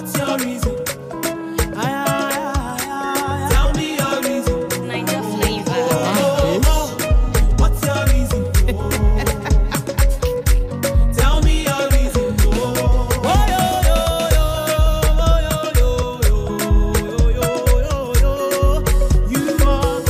What's your reason? Tell me your reason. Niger flavor. What's your reason? Tell me your reason. You are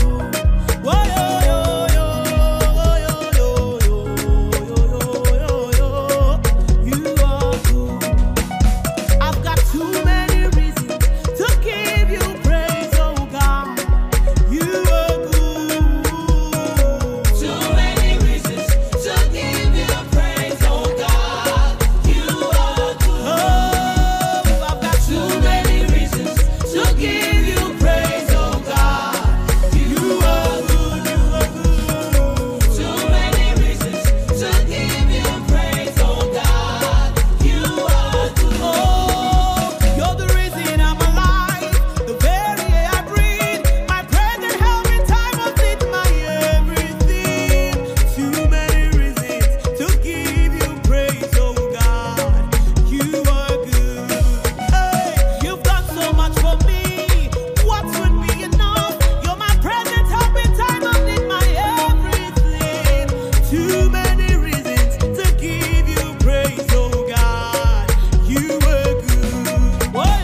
you are good. I've got too many reasons to give you praise, oh God. You are good. Too many reasons to give you praise, oh God. You are good. Oh, I've got Too many reasons to give you praise, oh God. You are good. you are good. Too many reasons to give you praise, oh God. You are good. Oh, you're the reason I'm alive, the very air I breathe, my present help in time of need, my everything. Too many reasons to give you praise, oh God. You are good. Hey, you've done so much for me. What would be enough? You're my present help in time of need, my everything. Too many reasons to give you praise, oh God. You are good. Oh,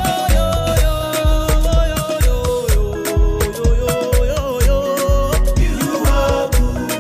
you are good.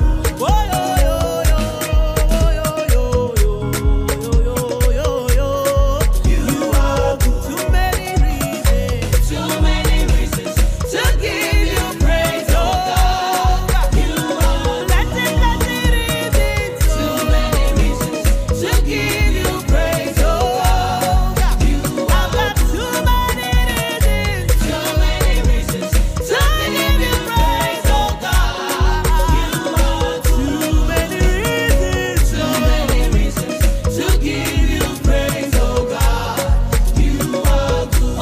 You are good. Too many reasons. Too many reasons to give you praise, oh God. You are Plenty Too many reasons to give you praise, oh God. You I've got too many reasons. Too many reasons to give you praise, oh God. You are Too many reasons. Too many reasons to give you praise, oh God. You are good.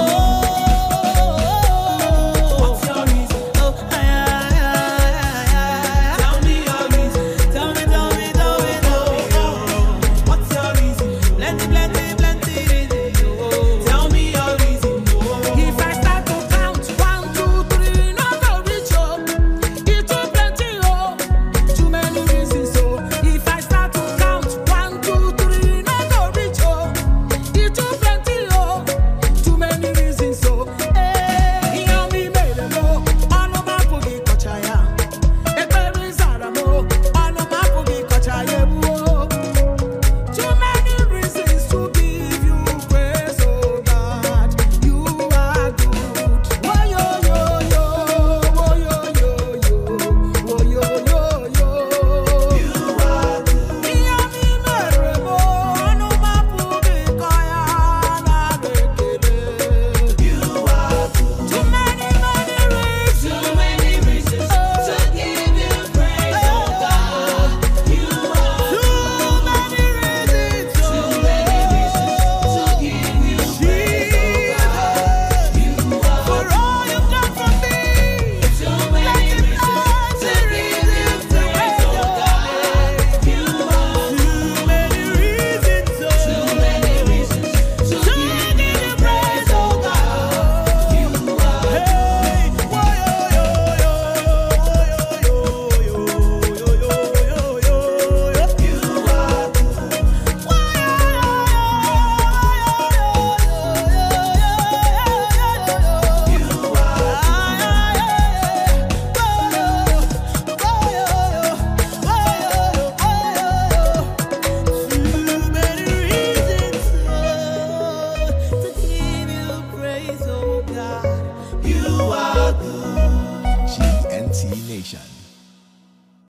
What's your reason? Tell me your reason. Tell me. What's your reason? Plenty reasons. Tell me your reason. If I start to count 1, 2, 3, no go reach oh. It too plenty oh, too many reasons oh. If I start to count 1, 2, 3, no go reach oh. It too plenty oh, too many reasons oh. Hey, hear me baby mo, ono mapugi kochaya. Ekperi zara mo, ono mapugi kochaya buo. Too many reasons to give you praise, oh God. You are good. Oh yo yo yo, oh yo yo yo, oh yo yo yo. You are good. Hear me, mere mo, ano mapugi koya na rekele. You are good. Too many reasons. Too many reasons to give you praise, oh God. You are Too many reasons. Too many reasons to give you praise, oh God. You are For all you've done for me. Too many reasons to give you praise, oh God. You are Too many reasons. Too many reasons to give you praise, oh God. You are Hey, too many reasons to give you praise, oh God. You are good. GNT Nation.